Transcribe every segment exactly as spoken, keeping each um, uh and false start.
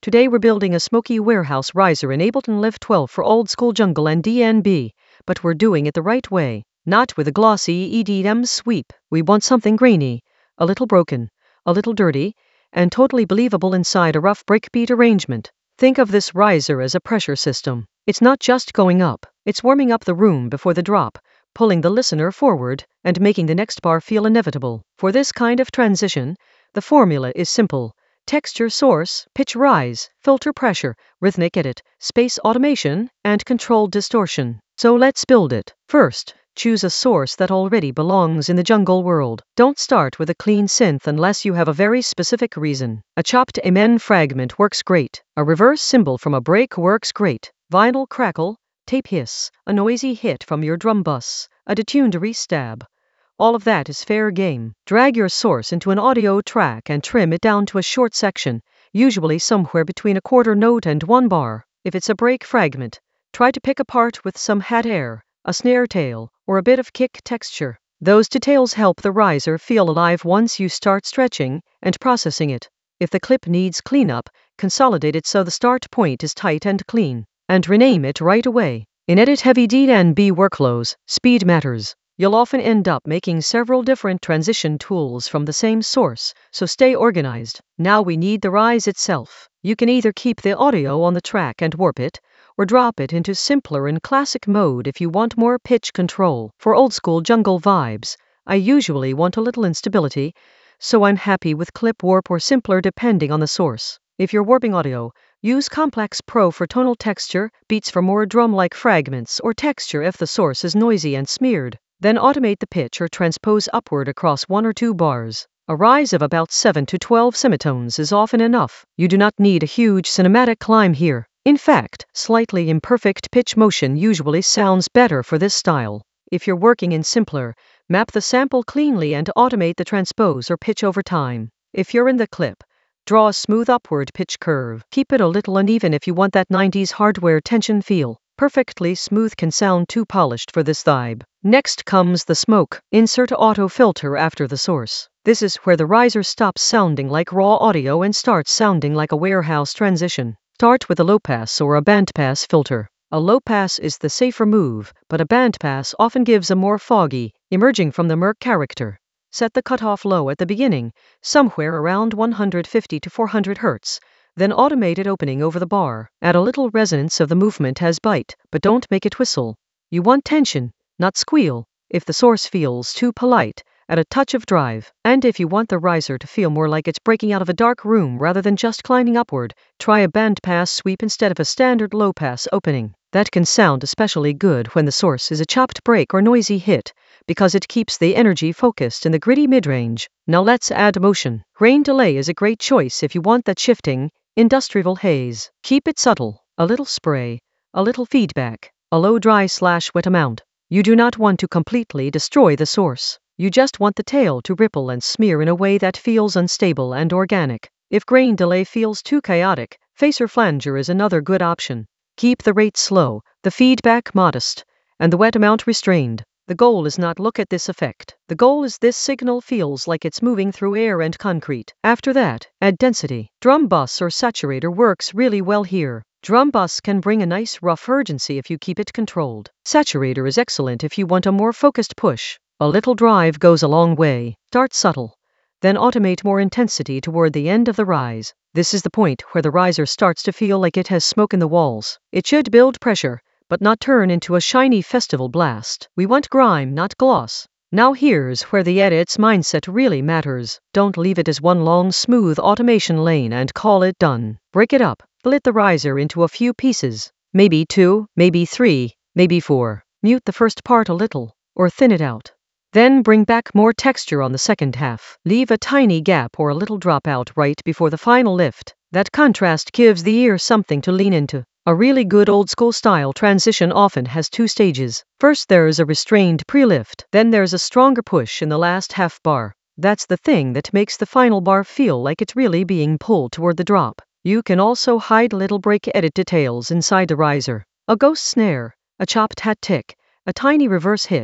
Today we're building a smoky warehouse riser in Ableton Live twelve for old school jungle and D N B, but we're doing it the right way, not with a glossy E D M sweep. We want something grainy, a little broken, a little dirty, and totally believable inside a rough breakbeat arrangement. Think of this riser as a pressure system. It's not just going up, it's warming up the room before the drop, pulling the listener forward, and making the next bar feel inevitable. For this kind of transition, the formula is simple. Texture source, pitch rise, filter pressure, rhythmic edit, space automation, and controlled distortion. So let's build it. First, choose a source that already belongs in the jungle world. Don't start with a clean synth unless you have a very specific reason. A chopped amen fragment works great. A reverse cymbal from a break works great. Vinyl crackle, tape hiss, a noisy hit from your drum bus, a detuned restab. All of that is fair game. Drag your source into an audio track and trim it down to a short section, usually somewhere between a quarter note and one bar. If it's a break fragment, try to pick apart with some hat air, a snare tail, or a bit of kick texture. Those details help the riser feel alive once you start stretching and processing it. If the clip needs cleanup, consolidate it so the start point is tight and clean, and rename it right away. In edit-heavy D N B workflows, speed matters. You'll often end up making several different transition tools from the same source, so stay organized. Now we need the rise itself. You can either keep the audio on the track and warp it, or drop it into simpler and classic mode if you want more pitch control. For old school jungle vibes, I usually want a little instability, so I'm happy with clip warp or simpler depending on the source. If you're warping audio, use Complex Pro for tonal texture, beats for more drum-like fragments, or texture if the source is noisy and smeared. Then automate the pitch or transpose upward across one or two bars. A rise of about seven to twelve semitones is often enough. You do not need a huge cinematic climb here. In fact, slightly imperfect pitch motion usually sounds better for this style. If you're working in simpler, map the sample cleanly and automate the transpose or pitch over time. If you're in the clip, draw a smooth upward pitch curve. Keep it a little uneven if you want that nineties hardware tension feel. Perfectly smooth can sound too polished for this vibe. Next comes the smoke. Insert auto filter after the source. This is where the riser stops sounding like raw audio and starts sounding like a warehouse transition. Start with a low pass or a bandpass filter. A low pass is the safer move, but a bandpass often gives a more foggy, emerging from the murk character. Set the cutoff low at the beginning, somewhere around one hundred fifty to four hundred hertz. Then automate it opening over the bar. Add a little resonance of the movement as bite, but don't make it whistle. You want tension, not squeal. If the source feels too polite, add a touch of drive. And if you want the riser to feel more like it's breaking out of a dark room rather than just climbing upward, try a bandpass sweep instead of a standard low-pass opening. That can sound especially good when the source is a chopped break or noisy hit, because it keeps the energy focused in the gritty mid-range. Now let's add motion. Grain delay is a great choice if you want that shifting, industrial haze. Keep it subtle, a little spray, a little feedback, a low dry slash wet amount. You do not want to completely destroy the source. You just want the tail to ripple and smear in a way that feels unstable and organic. If grain delay feels too chaotic, phaser flanger is another good option. Keep the rate slow, the feedback modest, and the wet amount restrained. The goal is not look at this effect. The goal is this signal feels like it's moving through air and concrete. After that, add density. Drum bus or saturator works really well here. Drum bus can bring a nice rough urgency if you keep it controlled. Saturator is excellent if you want a more focused push. A little drive goes a long way. Start subtle, then automate more intensity toward the end of the rise. This is the point where the riser starts to feel like it has smoke in the walls. It should build pressure, but not turn into a shiny festival blast. We want grime, not gloss. Now here's where the edit's mindset really matters. Don't leave it as one long smooth automation lane and call it done. Break it up. Split the riser into a few pieces. Maybe two, maybe three, maybe four. Mute the first part a little, or thin it out. Then bring back more texture on the second half. Leave a tiny gap or a little dropout right before the final lift. That contrast gives the ear something to lean into. A really good old-school style transition often has two stages. First there's a restrained pre-lift, then there's a stronger push in the last half bar. That's the thing that makes the final bar feel like it's really being pulled toward the drop. You can also hide little break edit details inside the riser. A ghost snare, a chopped hat tick, a tiny reverse hit.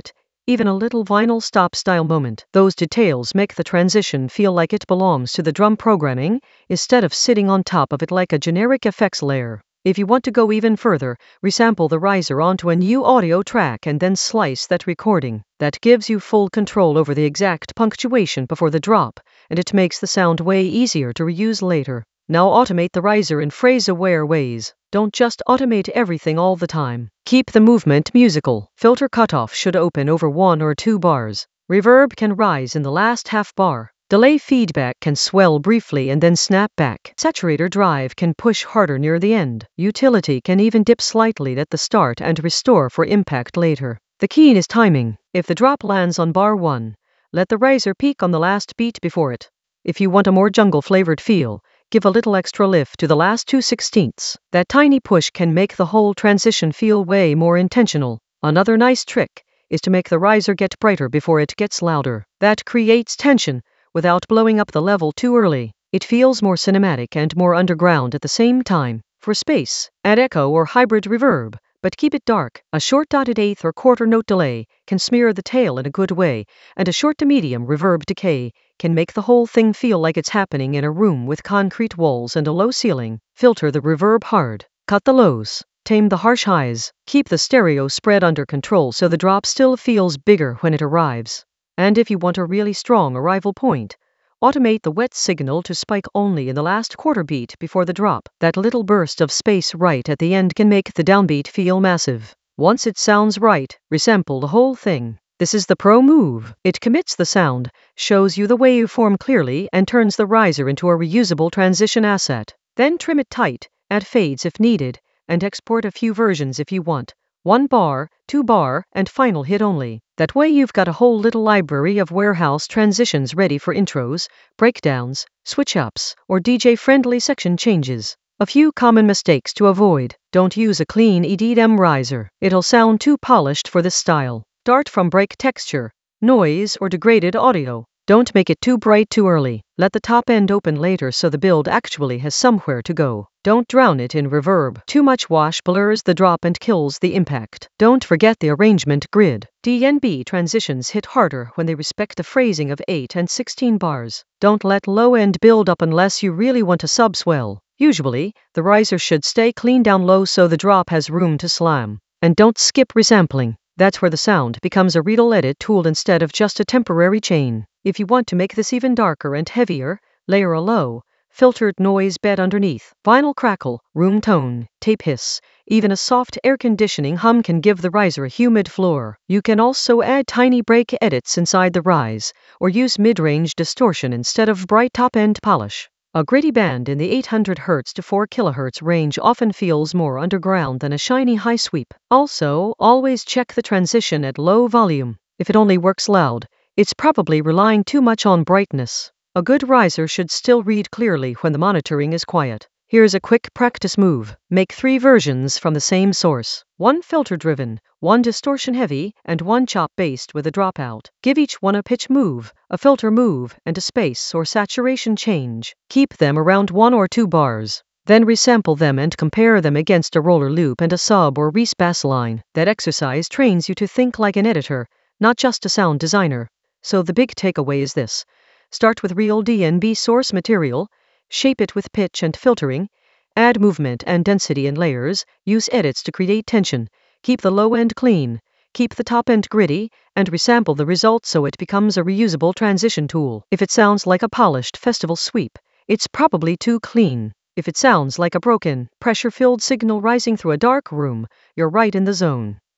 even a little vinyl stop style moment. Those details make the transition feel like it belongs to the drum programming, instead of sitting on top of it like a generic effects layer. If you want to go even further, resample the riser onto a new audio track and then slice that recording. That gives you full control over the exact punctuation before the drop, and it makes the sound way easier to reuse later. Now automate the riser in phrase-aware ways. Don't just automate everything all the time. Keep the movement musical. Filter cutoff should open over one or two bars. Reverb can rise in the last half bar. Delay feedback can swell briefly and then snap back. Saturator drive can push harder near the end. Utility can even dip slightly at the start and restore for impact later. The key is timing. If the drop lands on bar one, let the riser peak on the last beat before it. If you want a more jungle-flavored feel, give a little extra lift to the last two sixteenths. That tiny push can make the whole transition feel way more intentional. Another nice trick is to make the riser get brighter before it gets louder. That creates tension without blowing up the level too early. It feels more cinematic and more underground at the same time. For space, add echo or hybrid reverb, but keep it dark. A short dotted eighth or quarter note delay can smear the tail in a good way, and a short to medium reverb decay can make the whole thing feel like it's happening in a room with concrete walls and a low ceiling. Filter the reverb hard. Cut the lows. Tame the harsh highs. Keep the stereo spread under control so the drop still feels bigger when it arrives. And if you want a really strong arrival point, automate the wet signal to spike only in the last quarter beat before the drop. That little burst of space right at the end can make the downbeat feel massive. Once it sounds right, resample the whole thing. This is the pro move. It commits the sound, shows you the waveform clearly, and turns the riser into a reusable transition asset. Then trim it tight, add fades if needed, and export a few versions if you want. One bar, two bar, and final hit only. That way you've got a whole little library of warehouse transitions ready for intros, breakdowns, switch-ups, or D J-friendly section changes. A few common mistakes to avoid. Don't use a clean E D M riser. It'll sound too polished for this style. Start from break texture, noise, or degraded audio. Don't make it too bright too early. Let the top end open later so the build actually has somewhere to go. Don't drown it in reverb. Too much wash blurs the drop and kills the impact. Don't forget the arrangement grid. D N B transitions hit harder when they respect a phrasing of eight and sixteen bars. Don't let low end build up unless you really want a subswell. Usually, the riser should stay clean down low so the drop has room to slam. And don't skip resampling. That's where the sound becomes a real edit tool instead of just a temporary chain. If you want to make this even darker and heavier, layer a low, filtered noise bed underneath. Vinyl crackle, room tone, tape hiss, even a soft air conditioning hum can give the riser a humid floor. You can also add tiny break edits inside the rise, or use mid-range distortion instead of bright top-end polish. A gritty band in the eight hundred hertz to four kilohertz range often feels more underground than a shiny high sweep. Also, always check the transition at low volume. If it only works loud, it's probably relying too much on brightness. A good riser should still read clearly when the monitoring is quiet. Here's a quick practice move. Make three versions from the same source. One filter-driven, one distortion-heavy, and one chop-based with a dropout. Give each one a pitch move, a filter move, and a space or saturation change. Keep them around one or two bars. Then resample them and compare them against a roller loop and a sub or respass line. That exercise trains you to think like an editor, not just a sound designer. So the big takeaway is this. Start with real D N B source material, shape it with pitch and filtering, add movement and density in layers, use edits to create tension, keep the low end clean, keep the top end gritty, and resample the result so it becomes a reusable transition tool. If it sounds like a polished festival sweep, it's probably too clean. If it sounds like a broken, pressure-filled signal rising through a dark room, you're right in the zone.